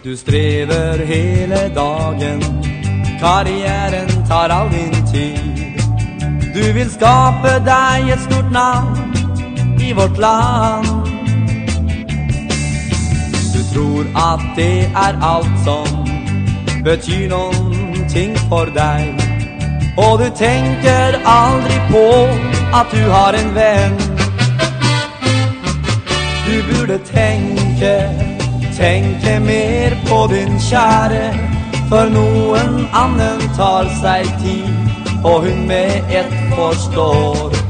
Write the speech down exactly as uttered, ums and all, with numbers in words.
Du strever hela dagen, karriären tar all din tid. Du vill skapa dig ett stort namn i vårt land. Du tror att det är allt som betyder någonting för dig. Och du tänker aldrig på att du har en vän. Du borde tänka, tänka mer på din käre. För någon annan tar sig tid och hon med ett förstår